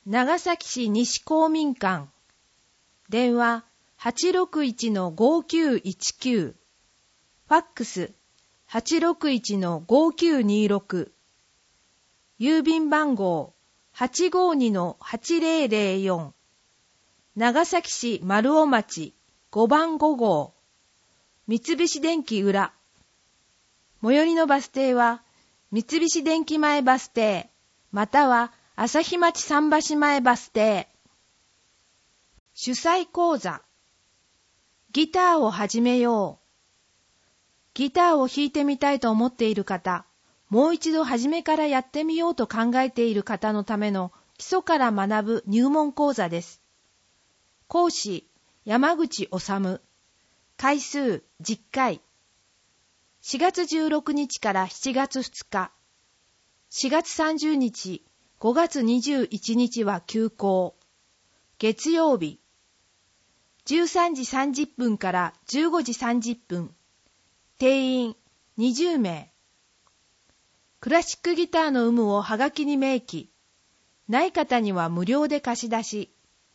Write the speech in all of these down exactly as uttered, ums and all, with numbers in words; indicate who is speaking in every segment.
Speaker 1: 長崎市西公民館。電話 はちろくいちのごきゅういちきゅう。ファックス はちろくいちのごきゅうにろく。郵便番号 はちごにのはちぜろぜろよん。長崎市丸尾町ごばんごごう。三菱電機裏。最寄りのバス停は三菱電機前バス停、または朝日町桟橋前バス停。主催講座。ギターを始めよう。ギターを弾いてみたいと思っている方、もう一度初めからやってみようと考えている方のための基礎から学ぶ入門講座です。講師、山口治。回数じゅっかい。しがつじゅうろくにちからしちがつふつか。しがつさんじゅうにち、ごがつにじゅういちにちは休講。月曜日。じゅうさんじさんじゅっぷんからじゅうごじさんじゅっぷん。定員にじゅうめい。クラシックギターの有無をはがきに明記。ない方には無料で貸し出し。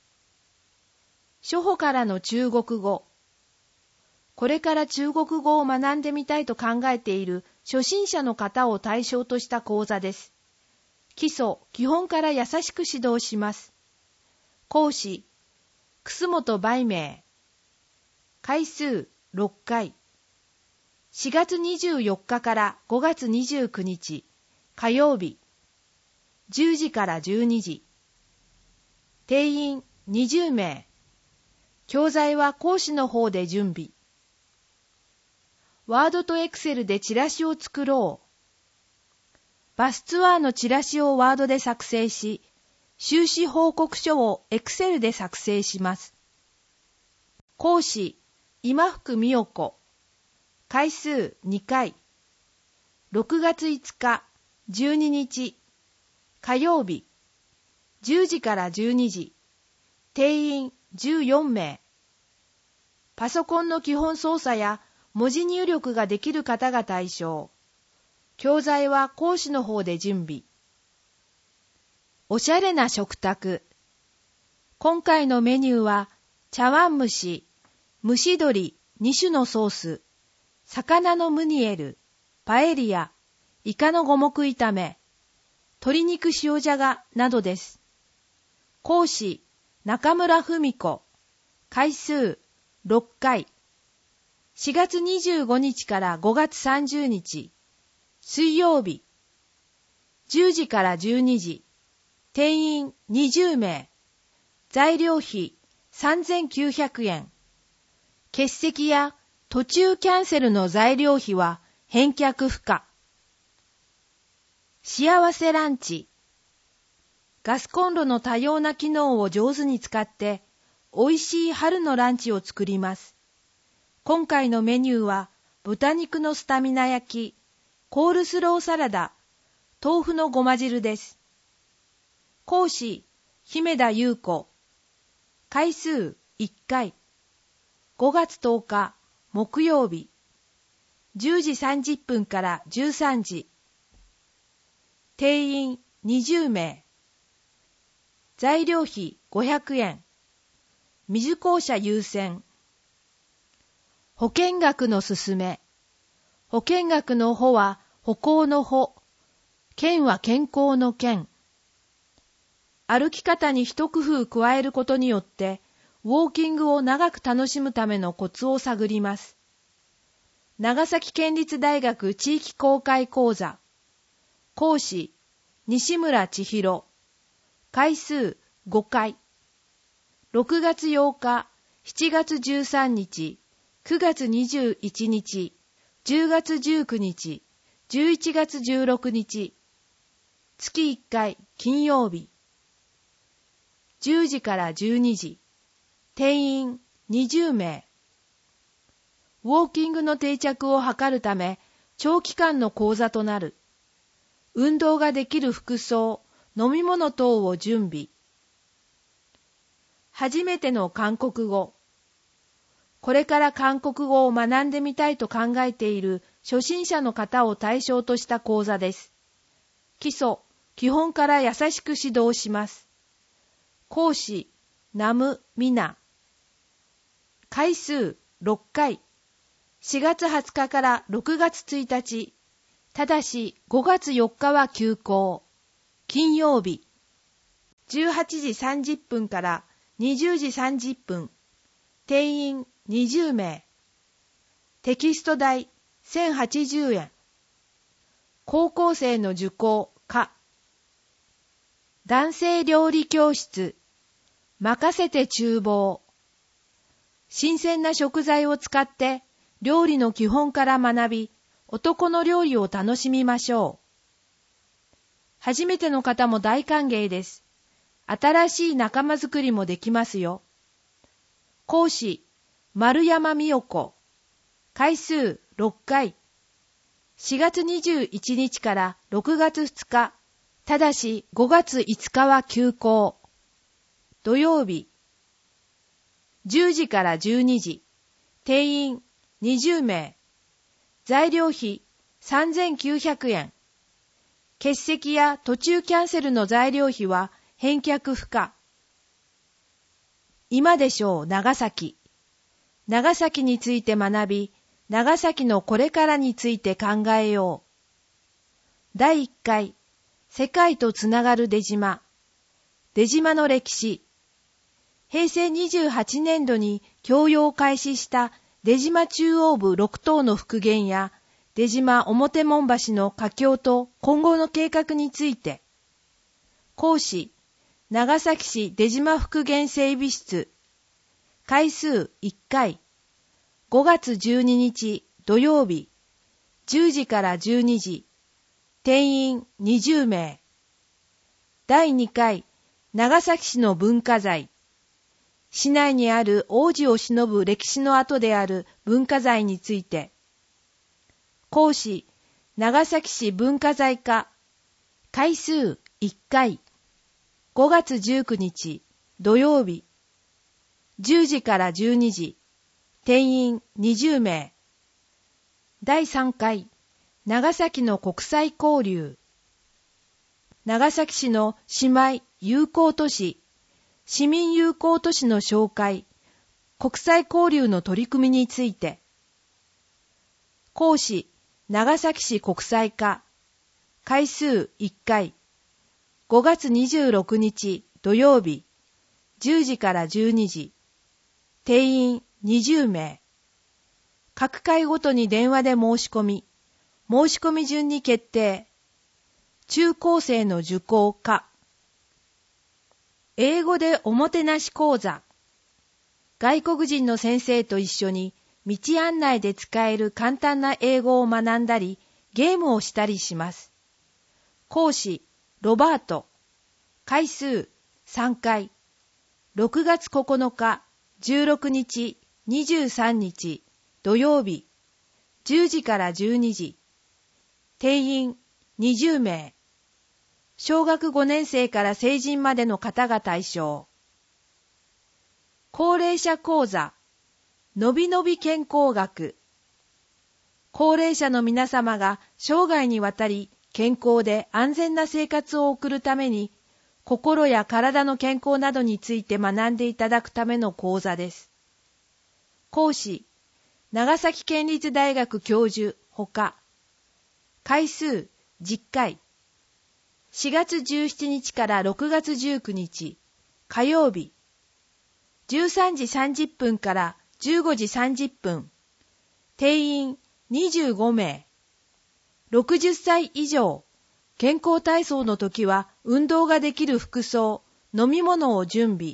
Speaker 1: 初歩からの中国語。これから中国語を学んでみたいと考えている初心者の方を対象とした講座です。基礎、基本から優しく指導します。講師、楠本梅明。回数ろっかい。しがつにじゅうよっかからごがつにじゅうくにち、火曜日。じゅうじからじゅうにじ。定員にじゅうめい。教材は講師の方で準備。ワードとエクセルでチラシを作ろう。バスツアーのチラシをワードで作成し、収支報告書をエクセルで作成します。講師、今福美代子。回数にかい。ろくがついつか、じゅうににち。火曜日。じゅうじからじゅうにじ。定員じゅうよんめい。パソコンの基本操作や文字入力ができる方が対象。教材は講師の方で準備。おしゃれな食卓。今回のメニューは、茶碗蒸し、蒸し鶏にしゅのソース、魚のムニエル、パエリア、イカの五目炒め、鶏肉塩じゃがなどです。講師、中村文子。回数ろっかい。しがつにじゅうごにちからごがつさんじゅうにち、水曜日。じゅうじからじゅうにじ。定員にじゅうめい。材料費さんぜんきゅうひゃくえん。欠席や途中キャンセルの材料費は返却不可。幸せランチ。ガスコンロの多様な機能を上手に使って美味しい春のランチを作ります。今回のメニューは豚肉のスタミナ焼き、コールスローサラダ、豆腐のごま汁です。講師、姫田優子。回数いっかい。ごがつとおか、木曜日。じゅうじさんじゅっぷんからじゅうさんじ。定員にじゅうめい。材料費ごひゃくえん。水公社優先。保険学のすすめ。保険学の保は歩行の歩。健は健康の健。歩き方に一工夫加えることによって、ウォーキングを長く楽しむためのコツを探ります。長崎県立大学地域公開講座。講師、西村千尋。回数ごかい。ろくがつようか、しちがつじゅうさんにち、くがつにじゅういちにち、じゅうがつじゅうくにち、じゅういちがつじゅうろくにち。月いっかい金曜日。じゅうじからじゅうにじ。定員にじゅうめい。ウォーキングの定着を図るため、長期間の講座となる。運動ができる服装、飲み物等を準備。初めての韓国語。これから韓国語を学んでみたいと考えている初心者の方を対象とした講座です。基礎、基本から優しく指導します。 講師、ナム・ミナ。回数ろっかい。しがつはつかからろくがつついたち。ただしごがつよっかは休校。金曜日。じゅうはちじさんじゅっぷんからにじゅうじさんじゅっぷん。定員にじゅうめい。テキスト代せんはちじゅうえん。高校生の受講可。男性料理教室。任せて厨房。新鮮な食材を使って料理の基本から学び、男の料理を楽しみましょう。初めての方も大歓迎です。新しい仲間づくりもできますよ。講師、丸山美代子。回数ろっかい。しがつにじゅういちにちからろくがつふつか。ただしごがついつかは休校。土曜日。じゅうじからじゅうにじ。定員にじゅうめい。材料費さんぜんきゅうひゃくえん。欠席や途中キャンセルの材料費は返却不可。今でしょう長崎。長崎について学び、長崎のこれからについて考えよう。だいいっかい、世界とつながる出島。出島の歴史。へいせいにじゅうはちねんどに供用を開始した出島中央部ろくとうの復元や出島表門橋の架橋と今後の計画について。講師、長崎市出島復元整備室。回数いっかい。ごがつじゅうににち土曜日。じゅうじからじゅうにじ。定員にじゅうめい。だいにかい、長崎市の文化財。市内にある往時を偲ぶ歴史の跡である文化財について。講師、長崎市文化財課。回数いっかい。ごがつじゅうくにち土曜日。じゅうじからじゅうにじ。定員にじゅうめい。だいさんかい、長崎の国際交流。長崎市の姉妹友好都市。市民友好都市の紹介、国際交流の取り組みについて。講師、長崎市国際課。回数いっかい。ごがつにじゅうろくにち土曜日。じゅうじからじゅうにじ。定員にじゅうめい。各回ごとに電話で申し込み、申し込み順に決定。中高生の受講可。英語でおもてなし講座。外国人の先生と一緒に道案内で使える簡単な英語を学んだり、ゲームをしたりします。講師、ロバート。回数さんかい。ろくがつここのか、じゅうろくにち、にじゅうさんにち、土曜日。じゅうじからじゅうにじ。定員にじゅうめい。小学ごねんせいから成人までの方が対象。高齢者講座、のびのび健康学。高齢者の皆様が生涯にわたり健康で安全な生活を送るために、心や体の健康などについて学んでいただくための講座です。講師、長崎県立大学教授ほか。回数じゅっかい。しがつじゅうしちにちからろくがつじゅうくにち、火曜日。じゅうさんじさんじゅっぷんからじゅうごじさんじゅっぷん。定員にじゅうごめい。ろくじゅっさい以上。健康体操の時は運動ができる服装、飲み物を準備。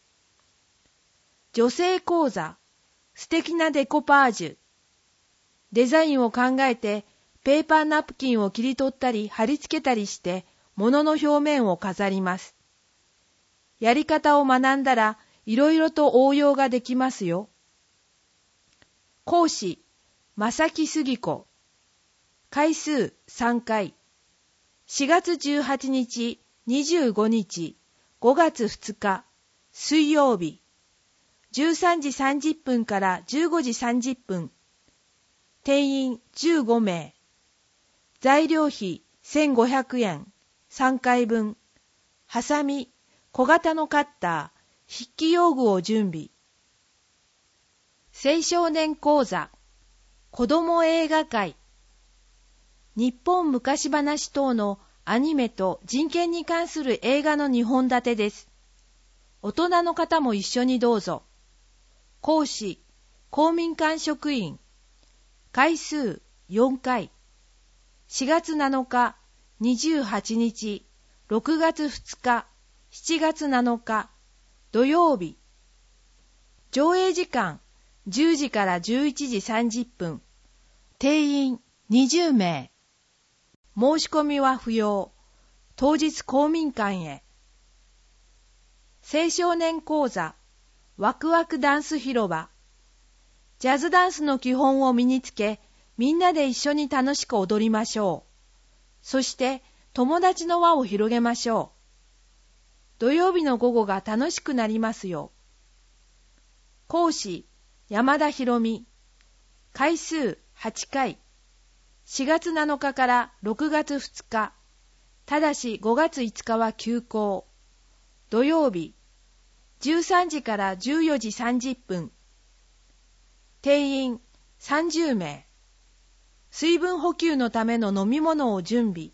Speaker 1: 女性講座、素敵なデコパージュ。デザインを考えて、ペーパーナプキンを切り取ったり貼り付けたりして、物の表面を飾ります。やり方を学んだら、いろいろと応用ができますよ。講師、正木杉子。回数さんかい。しがつじゅうはちにち、にじゅうごにち、ごがつふつか、水曜日。じゅうさんじさんじゅっぷんからじゅうごじさんじゅっぷん。定員じゅうごめい。材料費せんごひゃくえん。さんかいぶん。はさみ、 小型のカッター、筆記用具を準備。青少年講座、子ども映画会。日本昔話等のアニメと人権に関する映画のにほん立てです。大人の方も一緒にどうぞ。講師、公民館職員。回数よんかい。しがつなのか、にじゅうはちにち、ろくがつふつか、しちがつなのか、土曜日。上映時間じゅうじからじゅういちじさんじゅっぷん。定員にじゅうめい。申し込みは不要。当日公民館へ。青少年講座、ワクワクダンス広場。ジャズダンスの基本を身につけ、みんなで一緒に楽しく踊りましょう。そして友達の輪を広げましょう。土曜日の午後が楽しくなりますよ。講師、山田博美。回数はちかい。しがつなのかからろくがつふつか。ただしごがついつかは休校。土曜日。じゅうさんじからじゅうよじさんじゅっぷん。定員さんじゅうめい。水分補給のための飲み物を準備。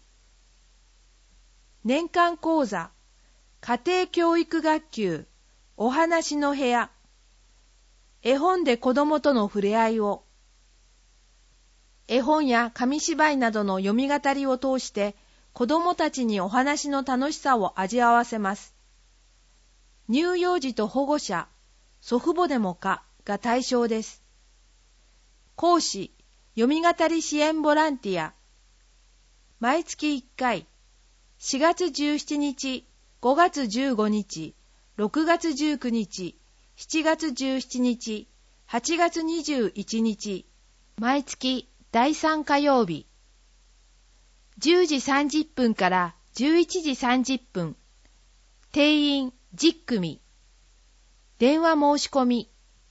Speaker 1: 年間講座、家庭教育学級、お話の部屋。絵本で子供との触れ合いを。絵本や紙芝居などの読み語りを通して子供たちにお話の楽しさを味わわせます。乳幼児と保護者、祖父母でもかが対象です。講師、読み語り支援ボランティア。毎月いっかい、しがつじゅうしちにち、ごがつじゅうごにち、ろくがつじゅうくにち、しちがつじゅうしちにち、はちがつにじゅういちにち、毎月だいさんかようび。じゅうじさんじゅっぷんからじゅういちじさんじゅっぷん。定員じゅっくみ。電話申し込み。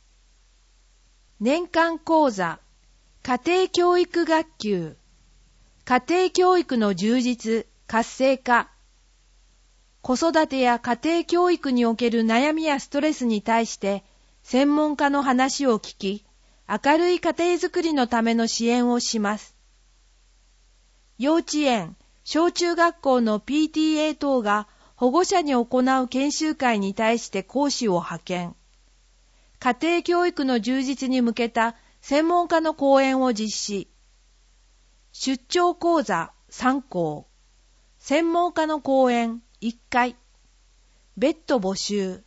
Speaker 1: 年間講座、家庭教育学級。家庭教育の充実、活性化。子育てや家庭教育における悩みやストレスに対して専門家の話を聞き、明るい家庭づくりのための支援をします。幼稚園、小中学校の ピーティーエー 等が保護者に行う研修会に対して講師を派遣。家庭教育の充実に向けた専門家の講演を実施。出張講座さんこう。専門家の講演いっかい。別途募集。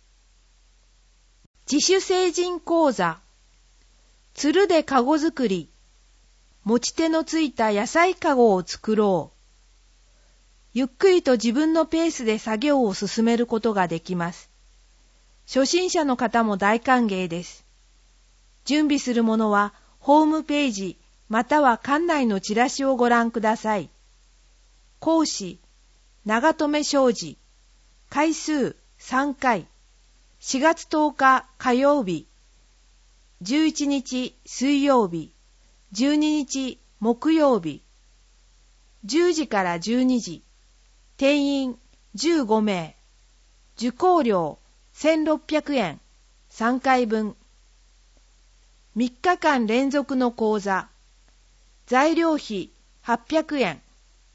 Speaker 1: 自主成人講座。つるでかご作り。持ち手のついた野菜かごを作ろう。ゆっくりと自分のペースで作業を進めることができます。初心者の方も大歓迎です。準備するものはホームページまたは館内のチラシをご覧ください。講師、長留昌司。回数さんかい。しがつとおか火曜日。じゅういちにち水曜日。じゅうににち木曜日。じゅうじからじゅうにじ。定員じゅうごめい。受講料せんろっぴゃくえん。さんかいぶん。みっかかん連続の講座。材料費はっぴゃくえん。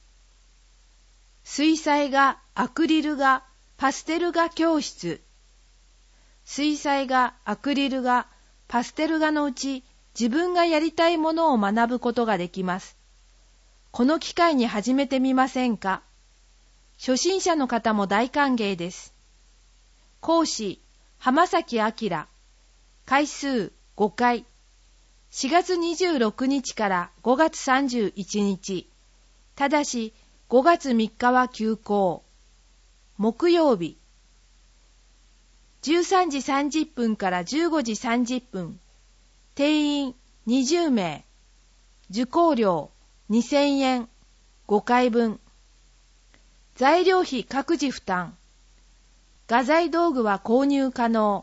Speaker 1: 水彩画、アクリル画、パステル画教室。水彩画、アクリル画、パステル画のうち自分がやりたいものを学ぶことができます。この機会に始めてみませんか？初心者の方も大歓迎です。講師、浜崎明。回数ごかい。しがつにじゅうろくにちからごがつさんじゅういちにち。ただしごがつみっかは休校。木曜日。じゅうさんじさんじゅっぷんからじゅうごじさんじゅっぷん。定員にじゅうめい。受講料にせんえん。ごかいぶん。材料費各自負担。画材道具は購入可能。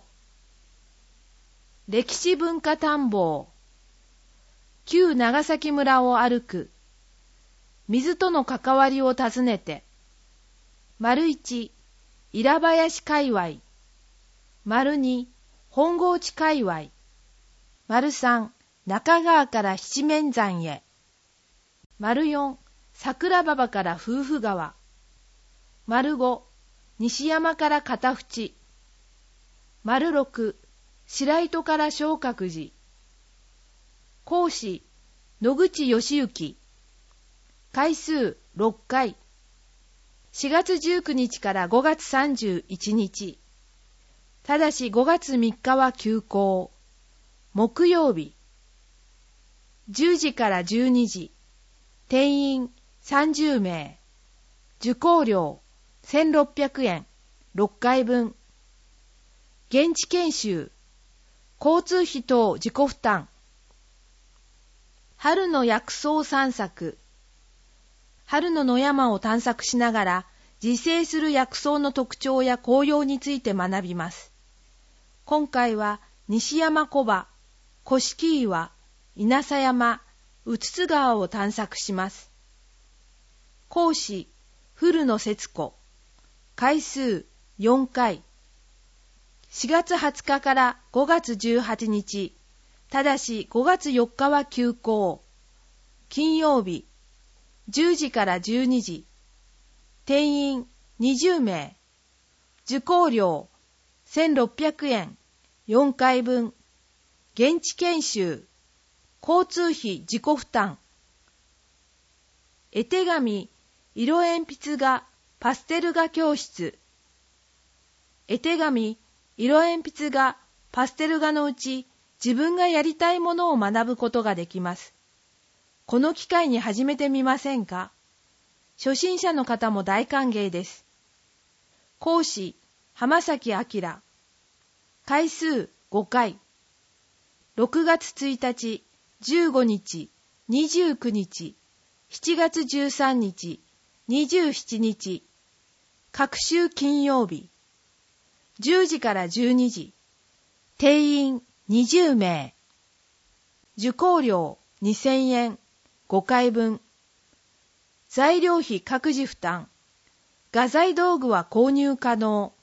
Speaker 1: 歴史文化探訪。旧長崎村を歩く。水との関わりを尋ねて。丸一、 稲林界隈。丸に、本郷地界隈。丸三、中川から七面山へ。丸四、桜馬場から夫婦川。丸五、西山から片淵。丸六、白糸から昇格寺。講師、野口義行。回数ろっかい。しがつじゅうくにちからごがつさんじゅういちにち。ただしごがつみっかは休校。木曜日。じゅうじからじゅうにじ。定員さんじゅうめい。受講料せんろっぴゃくえん。ろっかいぶん。現地研修。交通費等自己負担。春の薬草散策。春の野山を探索しながら自生する薬草の特徴や効用について学びます。今回は西山小場、古式岩、稲佐山、うつつ川を探索します。講師、古野節子。回数よんかい。しがつはつかからごがつじゅうはちにち。ただしごがつよっかは休校。金曜日。じゅうじからじゅうにじ。定員にじゅうめい。受講料せんろっぴゃくえん。よんかいぶん。現地研修。交通費自己負担。絵手紙、色鉛筆画、パステル画教室。絵手紙、色鉛筆画、パステル画のうち自分がやりたいものを学ぶことができます。この機会に始めてみませんか？初心者の方も大歓迎です。講師、浜崎明。回数ごかい。ろくがつついたち、じゅうごにち、にじゅうくにち、しちがつじゅうさんにち、にじゅうしちにち。各週金曜日。じゅうじからじゅうにじ。定員にじゅうめい。受講料にせんえん。ごかいぶん。材料費各自負担。画材道具は購入可能。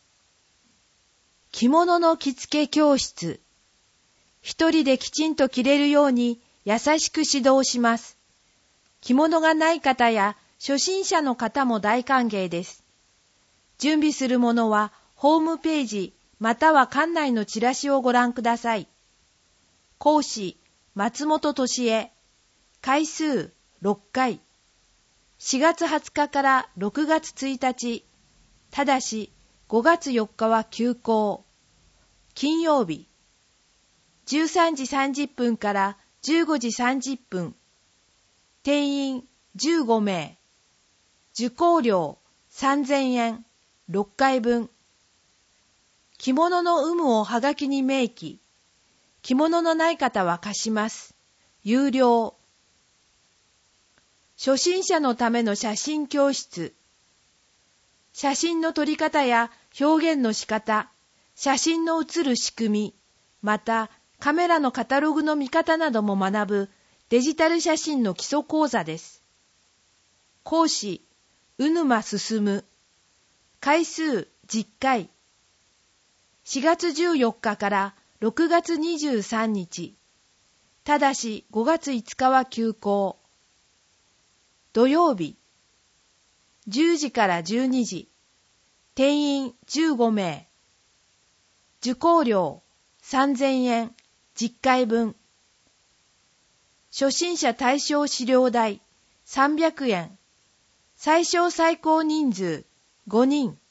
Speaker 1: 着物の着付け教室。一人できちんと着れるように優しく指導します。着物がない方や初心者の方も大歓迎です。準備するものはホームページまたは館内のチラシをご覧ください。講師、松本俊恵。回数ろっかい。しがつはつかからろくがつついたち。ただしごがつよっかは休校。金曜日。じゅうさんじさんじゅっぷんからじゅうごじさんじゅっぷん。定員じゅうごめい。受講料さんぜんえん。ろっかいぶん。着物の有無をはがきに明記。着物のない方は貸します。有料。初心者のための写真教室。写真の撮り方や表現の仕方、写真の写る仕組み、またカメラのカタログの見方なども学ぶデジタル写真の基礎講座です。講師、鵜沼進。回数じゅっかい。しがつじゅうよっかからろくがつにじゅうさんにち。ただしごがついつかは休校。土曜日。じゅうじからじゅうにじ。定員じゅうごめい。受講料さんぜんえん。じっかいぶん。初心者対象資料代さんびゃくえん。最小最高人数ごにん。